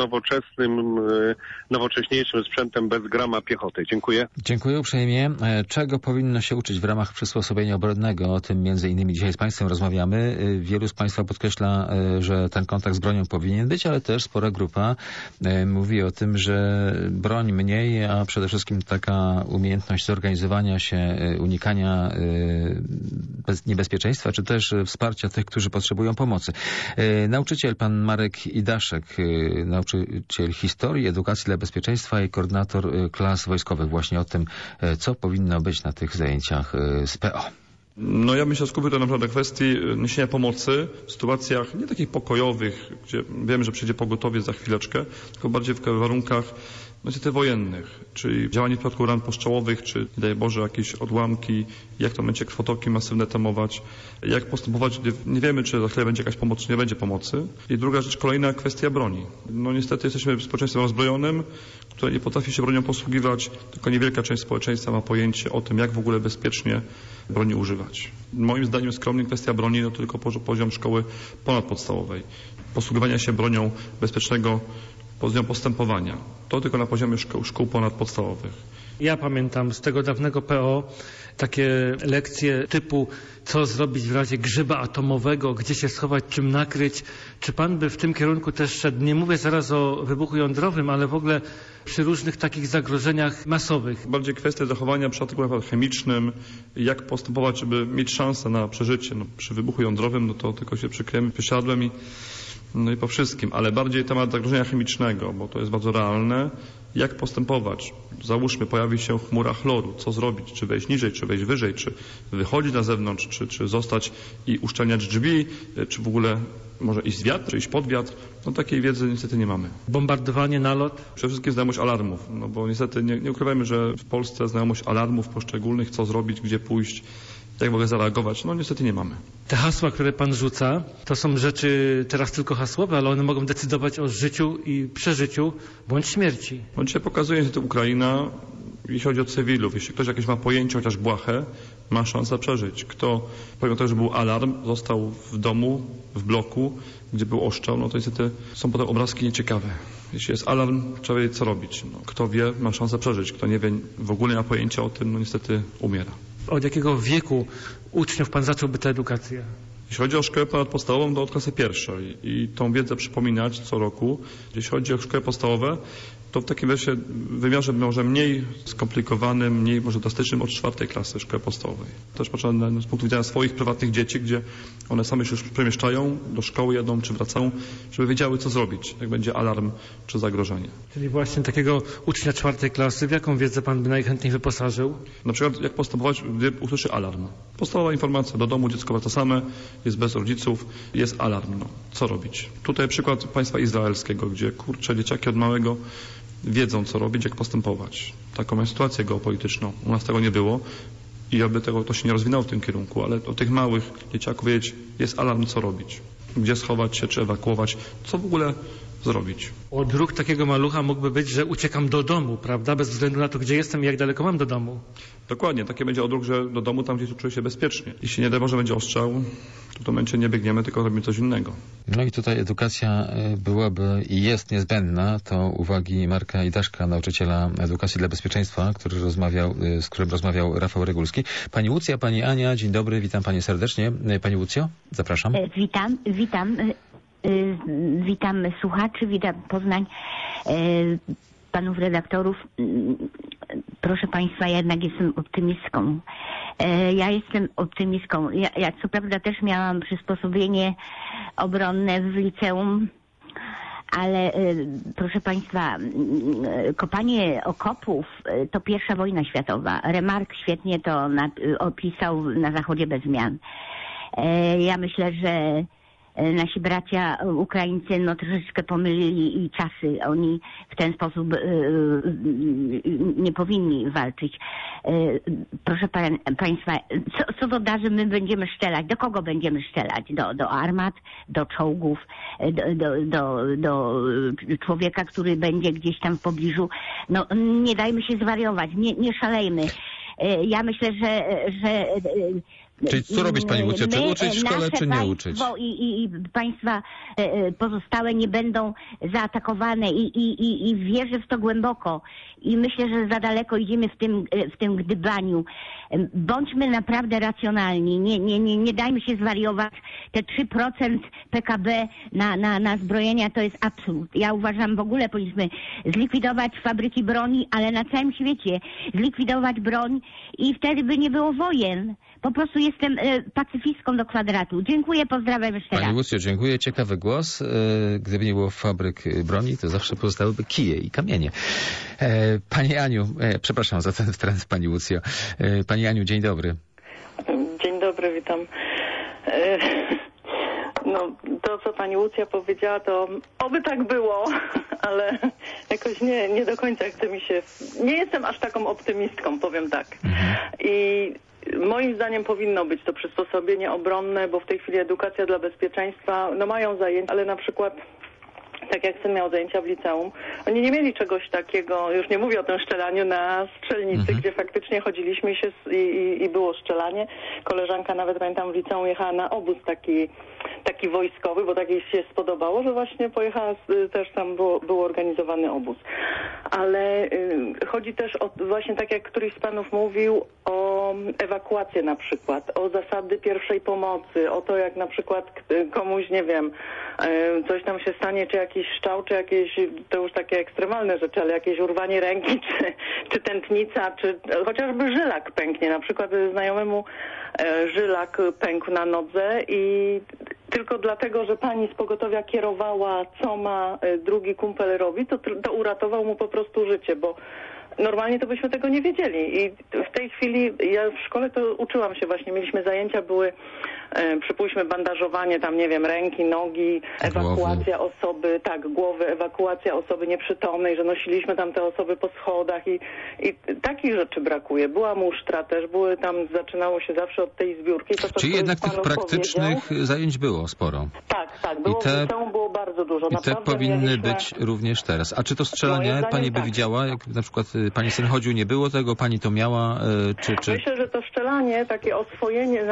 nowocześniejszym sprzętem bez grama piechoty. Dziękuję. Dziękuję uprzejmie. Czego powinno się uczyć w ramach przysposobienia obronnego? O tym między innymi dzisiaj z Państwem rozmawiamy. Wielu z Państwa podkreśla, że ten kontakt z bronią powinien być, ale też spora grupa mówi o tym, że broń mniej, a przede wszystkim taka umiejętność zorganizowania się, unikania niebezpieczeństwa, czy też wsparcia tych, którzy potrzebują pomocy. Nauczyciel pan Marek Idaszek, nauczyciel historii, edukacji dla bezpieczeństwa i koordynator klas wojskowych. Właśnie o tym, co powinno być na tych zajęciach z PO. No ja myślę, że skupię to naprawdę kwestii niesienia pomocy w sytuacjach nie takich pokojowych, gdzie wiemy, że przyjdzie pogotowie za chwileczkę, tylko bardziej w warunkach niestety wojennych, czyli działanie w przypadku ran postrzałowych, czy nie daj Boże jakieś odłamki, jak to będzie krwotoki masywne tamować, jak postępować, gdy nie wiemy, czy za chwilę będzie jakaś pomoc, czy nie będzie pomocy. I druga rzecz, kolejna kwestia broni. No niestety jesteśmy społeczeństwem rozbrojonym, które nie potrafi się bronią posługiwać, tylko niewielka część społeczeństwa ma pojęcie o tym, jak w ogóle bezpiecznie broni używać. Moim zdaniem skromnie kwestia broni to tylko poziom szkoły ponadpodstawowej. Posługiwania się bronią bezpiecznego poziom postępowania. To tylko na poziomie szkół ponadpodstawowych. Ja pamiętam z tego dawnego PO takie lekcje typu co zrobić w razie grzyba atomowego, gdzie się schować, czym nakryć. Czy pan by w tym kierunku też szedł? Nie mówię zaraz o wybuchu jądrowym, ale w ogóle przy różnych takich zagrożeniach masowych. Bardziej kwestia zachowania przy ataku chemicznym, jak postępować, żeby mieć szansę na przeżycie. No, przy wybuchu jądrowym no to tylko się przykryjemy prześcieradłem i po wszystkim, ale bardziej temat zagrożenia chemicznego, bo to jest bardzo realne. Jak postępować? Załóżmy, pojawi się chmura chloru. Co zrobić? Czy wejść niżej, czy wejść wyżej? Czy wychodzić na zewnątrz? Czy zostać i uszczelniać drzwi? Czy w ogóle może iść z wiatr, czy iść pod wiatr? No takiej wiedzy niestety nie mamy. Bombardowanie, nalot? Przede wszystkim znajomość alarmów. No bo niestety nie ukrywajmy, że w Polsce znajomość alarmów poszczególnych, co zrobić, gdzie pójść, jak mogę zareagować? No niestety nie mamy. Te hasła, które pan rzuca, to są rzeczy teraz tylko hasłowe, ale one mogą decydować o życiu i przeżyciu bądź śmierci. On dzisiaj pokazuje, że to Ukraina, jeśli chodzi o cywilów, jeśli ktoś jakieś ma pojęcie, chociaż błahe, ma szansę przeżyć. Kto, pomimo tego, że był alarm, został w domu, w bloku, gdzie był ostrzał, no to niestety są potem obrazki nieciekawe. Jeśli jest alarm, trzeba wiedzieć, co robić. No, kto wie, ma szansę przeżyć. Kto nie wie, w ogóle nie ma pojęcia o tym, no niestety umiera. Od jakiego wieku uczniów pan zacząłby tę edukację? Jeśli chodzi o szkołę ponadpodstawową, to od klasy pierwszej i tą wiedzę przypominać co roku. Jeśli chodzi o szkołę podstawową, to w takim wymiarze może mniej skomplikowanym, mniej może drastycznym od 4. klasy szkoły podstawowej. Też patrzę z punktu widzenia swoich prywatnych dzieci, gdzie one same się już przemieszczają, do szkoły jedą czy wracają, żeby wiedziały co zrobić, jak będzie alarm czy zagrożenie. Czyli właśnie takiego ucznia 4. klasy, w jaką wiedzę pan by najchętniej wyposażył? Na przykład jak postępować, gdy usłyszy alarm. Podstawowa informacja, do domu dziecko wraca same, jest bez rodziców, jest alarm. No, co robić? Tutaj przykład państwa izraelskiego, gdzie dzieciaki od małego wiedzą, co robić, jak postępować. Taką jest sytuację geopolityczną. U nas tego nie było i aby to się nie rozwinęło w tym kierunku, ale o tych małych dzieciaków wiedzieć, jest alarm, co robić. Gdzie schować się, czy ewakuować, co w ogóle zrobić. Odruch takiego malucha mógłby być, że uciekam do domu, prawda? Bez względu na to, gdzie jestem i jak daleko mam do domu. Dokładnie, taki będzie odruch, że do domu tam, gdzie czuję się bezpiecznie. Jeśli nie daj Boże będzie ostrzał, to w tym momencie nie biegniemy, tylko robimy coś innego. No i tutaj edukacja byłaby i jest niezbędna. To uwagi Marka Idaszka, nauczyciela edukacji dla bezpieczeństwa, z którym rozmawiał Rafał Regulski. Pani Łucja, pani Ania, dzień dobry, witam panie serdecznie. Pani Łucjo, zapraszam. Witam słuchaczy, witam Poznań, panów redaktorów. Proszę państwa, ja jednak jestem optymistką. Ja jestem optymistką. Ja co prawda też miałam przysposobienie obronne w liceum, ale proszę państwa, kopanie okopów to I wojna światowa. Remarque świetnie to opisał na Zachodzie bez zmian. Ja myślę, że nasi bracia Ukraińcy troszeczkę pomylili i czasy. Oni w ten sposób nie powinni walczyć. Proszę państwa, co doda, że my będziemy strzelać? Do kogo będziemy strzelać? Do armat, do czołgów, do człowieka, który będzie gdzieś tam w pobliżu. No nie dajmy się zwariować, nie szalejmy. Ja myślę, że Czyli co robić, pani Łucja? Czy uczyć w szkole, czy nie uczyć? I państwa pozostałe nie będą zaatakowane i wierzę w to głęboko. I myślę, że za daleko idziemy w tym gdybaniu. Bądźmy naprawdę racjonalni. Nie dajmy się zwariować. Te 3% PKB na zbrojenia to jest absurd. Ja uważam, w ogóle powinniśmy zlikwidować fabryki broni, ale na całym świecie zlikwidować broń i wtedy by nie było wojen. Po prostu jestem pacyfistką do kwadratu. Dziękuję, pozdrawiam jeszcze raz. Pani Łucjo, dziękuję. Ciekawy głos. Gdyby nie było fabryk broni, to zawsze pozostałyby kije i kamienie. Pani Aniu, przepraszam za ten trend, Pani Łucjo. Pani Aniu, dzień dobry. Dzień dobry, witam. No, to co pani Łucja powiedziała, to oby tak było, ale jakoś nie do końca chce mi się... Nie jestem aż taką optymistką, powiem tak. I moim zdaniem powinno być to przysposobienie obronne, bo w tej chwili edukacja dla bezpieczeństwa, no mają zajęcia, ale na przykład... Tak jak syn miał zajęcia w liceum, oni nie mieli czegoś takiego, już nie mówię o tym strzelaniu na strzelnicy, gdzie faktycznie chodziliśmy się i było strzelanie. Koleżanka nawet, pamiętam, w liceum jechała na obóz taki wojskowy, bo tak jej się spodobało, że właśnie pojechała, też tam był organizowany obóz. Ale chodzi też o właśnie, tak jak któryś z panów mówił, o ewakuację na przykład, o zasady pierwszej pomocy, o to jak na przykład komuś, nie wiem, coś tam się stanie, czy jakiś szczał, czy jakieś, to już takie ekstremalne rzeczy, ale jakieś urwanie ręki, czy tętnica, czy chociażby żylak pęknie. Na przykład znajomemu żylak pękł na nodze i tylko dlatego, że pani z pogotowia kierowała, co ma drugi kumpel robi, to uratował mu po prostu życie, bo normalnie to byśmy tego nie wiedzieli. I w tej chwili ja w szkole to uczyłam się właśnie, mieliśmy zajęcia, były przypuśćmy bandażowanie tam, nie wiem, ręki, nogi, ewakuacja osoby, głowy, ewakuacja osoby nieprzytomnej, że nosiliśmy tam te osoby po schodach i takich rzeczy brakuje. Była musztra też, zaczynało się zawsze od tej zbiórki. To, czyli jednak tych praktycznych zajęć było sporo. Tak, było bardzo dużo. I te powinny być również teraz. A czy to strzelanie pani by widziała, jak na przykład pani syn chodził, nie było tego, pani to miała, czy... Myślę, że to strzelanie, takie oswojenie,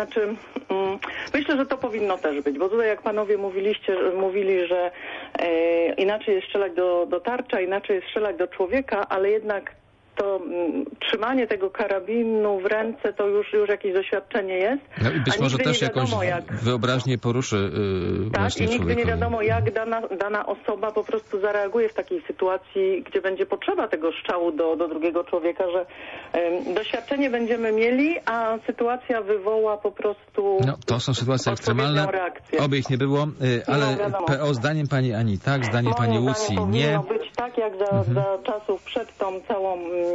myślę, że to powinno też być, bo tutaj jak panowie mówili, że inaczej jest strzelać do tarcza, inaczej jest strzelać do człowieka, ale jednak to trzymanie tego karabinu w ręce to już jakieś doświadczenie jest. No i być może też jakąś wyobraźnię poruszy właśnie i nigdy człowiekowi. nie wiadomo, jak dana osoba po prostu zareaguje w takiej sytuacji, gdzie będzie potrzeba tego strzału do drugiego człowieka, że doświadczenie będziemy mieli, a sytuacja wywoła po prostu... No, to są sytuacje ekstremalne. Oby ich nie było, ale PO zdaniem pani Ani tak, zdaniem pani Łucji nie. Powinno być tak, jak za czasów przed tą całą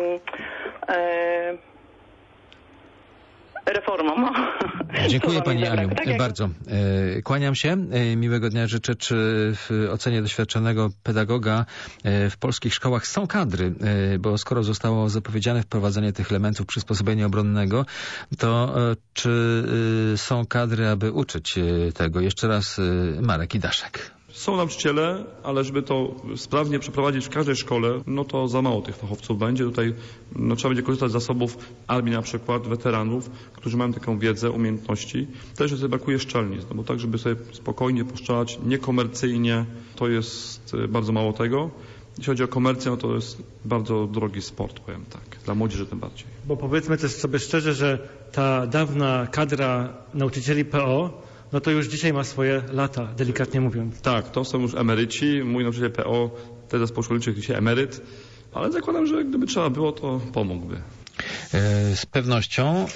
reformą. Dziękuję pani Aniu bardzo. Kłaniam się. Miłego dnia życzę. Czy w ocenie doświadczonego pedagoga w polskich szkołach są kadry? Bo skoro zostało zapowiedziane wprowadzenie tych elementów przysposobienia obronnego, to czy są kadry, aby uczyć tego? Jeszcze raz Marek Idaszek. Są nauczyciele, ale żeby to sprawnie przeprowadzić w każdej szkole, no to za mało tych fachowców będzie. Tutaj trzeba będzie korzystać z zasobów armii na przykład, weteranów, którzy mają taką wiedzę, umiejętności. Też sobie brakuje szczelnic, no bo tak, żeby sobie spokojnie postrzelać, niekomercyjnie, to jest bardzo mało tego. Jeśli chodzi o komercję, no to jest bardzo drogi sport, powiem tak, dla młodzieży tym bardziej. Bo powiedzmy też sobie szczerze, że ta dawna kadra nauczycieli PO, no to już dzisiaj ma swoje lata, delikatnie mówiąc. Tak, to są już emeryci. Mój nauczyciel PO, ten zespół szkolniczy, dzisiaj emeryt, ale zakładam, że gdyby trzeba było, to pomógłby. Z pewnością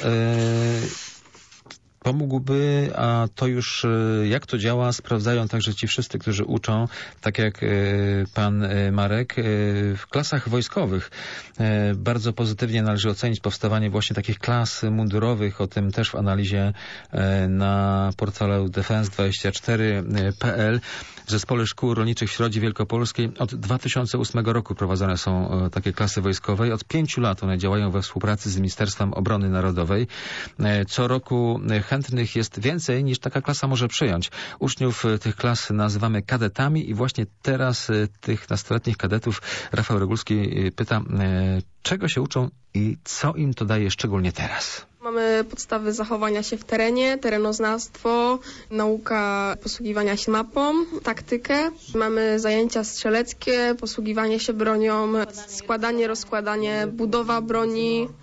pomógłby, a to już jak to działa, sprawdzają także ci wszyscy, którzy uczą, tak jak pan Marek, w klasach wojskowych. Bardzo pozytywnie należy ocenić powstawanie właśnie takich klas mundurowych, o tym też w analizie na portalu defense24.pl. W Zespole Szkół Rolniczych w Środzie Wielkopolskiej od 2008 roku prowadzone są takie klasy wojskowe i od 5 lat one działają we współpracy z Ministerstwem Obrony Narodowej. Co roku chętnych jest więcej niż taka klasa może przyjąć. Uczniów tych klas nazywamy kadetami i właśnie teraz tych nastoletnich kadetów Rafał Regulski pyta, czego się uczą i co im to daje szczególnie teraz. Mamy podstawy zachowania się w terenie, terenoznawstwo, nauka posługiwania się mapą, taktykę. Mamy zajęcia strzeleckie, posługiwanie się bronią, składanie, rozkładanie, budowa broni,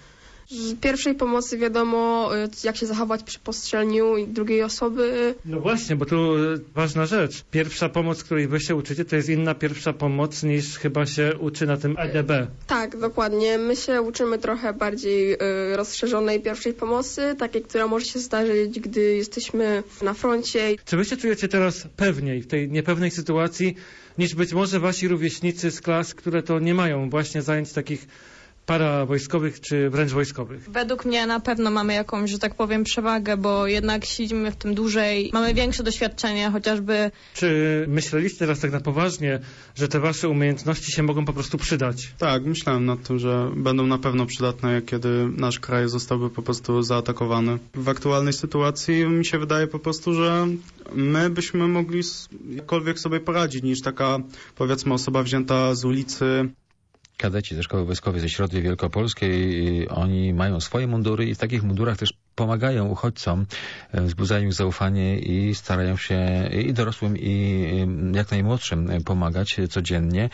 Z pierwszej pomocy wiadomo, jak się zachować przy postrzeleniu drugiej osoby. No właśnie, bo tu ważna rzecz. Pierwsza pomoc, której wy się uczycie, to jest inna pierwsza pomoc niż chyba się uczy na tym EDB. Tak, dokładnie. My się uczymy trochę bardziej rozszerzonej pierwszej pomocy, takiej, która może się zdarzyć, gdy jesteśmy na froncie. Czy wy się czujecie teraz pewniej w tej niepewnej sytuacji niż być może wasi rówieśnicy z klas, które to nie mają właśnie zajęć takich parawojskowych czy wręcz wojskowych? Według mnie na pewno mamy jakąś, że tak powiem, przewagę, bo jednak siedzimy w tym dłużej, mamy większe doświadczenie, chociażby... Czy myśleliście teraz tak na poważnie, że te wasze umiejętności się mogą po prostu przydać? Tak, myślałem nad tym, że będą na pewno przydatne, kiedy nasz kraj zostałby po prostu zaatakowany. W aktualnej sytuacji mi się wydaje po prostu, że my byśmy mogli jakkolwiek sobie poradzić niż taka, powiedzmy, osoba wzięta z ulicy. Kadeci ze Szkoły Wojskowej ze Środniej Wielkopolskiej, oni mają swoje mundury i w takich mundurach też pomagają uchodźcom, wzbudzają ich zaufanie i starają się i dorosłym, i jak najmłodszym pomagać codziennie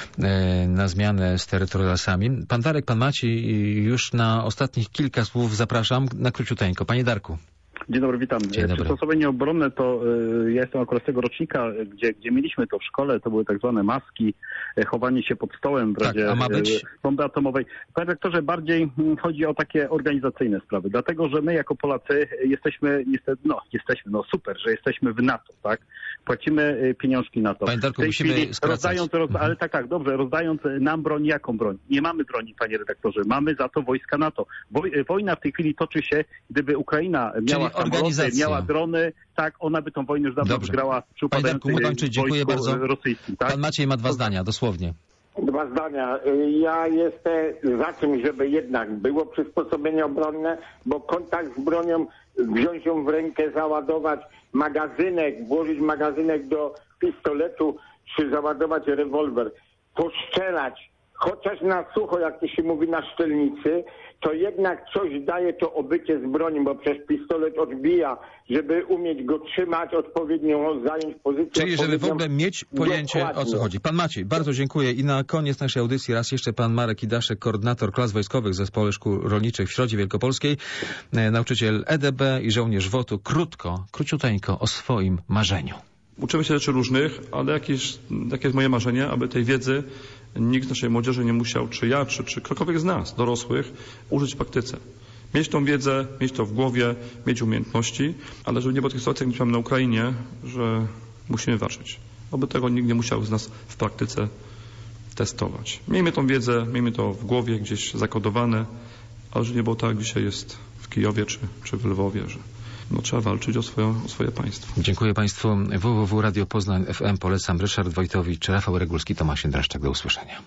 na zmianę z terytorialsami. Pan Darek, pan Maciej, już na ostatnich kilka słów zapraszam na króciuteńko. Panie Darku. Dzień dobry, witam. Przysposobienie obronne to ja jestem akurat z tego rocznika, gdzie mieliśmy to w szkole, to były tak zwane maski, chowanie się pod stołem w razie bomby atomowej. Panie rektorze, bardziej chodzi o takie organizacyjne sprawy, dlatego że my jako Polacy jesteśmy super, że jesteśmy w NATO, tak? Płacimy pieniążki na to. Panie Darku, musimy skracać. Ale tak, dobrze, rozdając nam broń, jaką broń? Nie mamy broni, panie redaktorze, mamy za to wojska NATO. Wojna w tej chwili toczy się, gdyby Ukraina miała samoloty, miała drony, tak, ona by tą wojnę już dawno wygrała przy upadającej wojsku rosyjskim. Tak? Pan Maciej ma 2 zdania, dosłownie. 2 zdania. Ja jestem za tym, żeby jednak było przysposobienie obronne, bo kontakt z bronią, wziąć ją w rękę, załadować magazynek, włożyć magazynek do pistoletu, czy załadować rewolwer, postrzelać, chociaż na sucho, jak to się mówi, na szczelnicy, to jednak coś daje to obycie z bronią, bo przecież pistolet odbija, żeby umieć go trzymać odpowiednio, zająć pozycję. Czyli żeby w ogóle mieć pojęcie, o co chodzi. Pan Maciej, bardzo dziękuję. I na koniec naszej audycji raz jeszcze pan Marek Idaszek, koordynator klas wojskowych w Zespole Szkół Rolniczych w Środzie Wielkopolskiej, nauczyciel EDB i żołnierz WOT-u. Króciuteńko o swoim marzeniu. Uczymy się rzeczy różnych, ale jakie jest moje marzenie, aby tej wiedzy nikt z naszej młodzieży nie musiał, czy ja, czy ktokolwiek z nas, dorosłych, użyć w praktyce. Mieć tą wiedzę, mieć to w głowie, mieć umiejętności, ale żeby nie było tych sytuacji, jak mamy na Ukrainie, że musimy walczyć. Aby tego nikt nie musiał z nas w praktyce testować. Miejmy tą wiedzę, miejmy to w głowie gdzieś zakodowane, ale że nie było tak, jak dzisiaj jest w Kijowie czy w Lwowie, że trzeba walczyć o swoje państwo. Dziękuję Państwu. www.Radio Poznań FM polecam. Ryszard Wojtowicz, Rafał Regulski, Tomasz Jędraszczak. Do usłyszenia.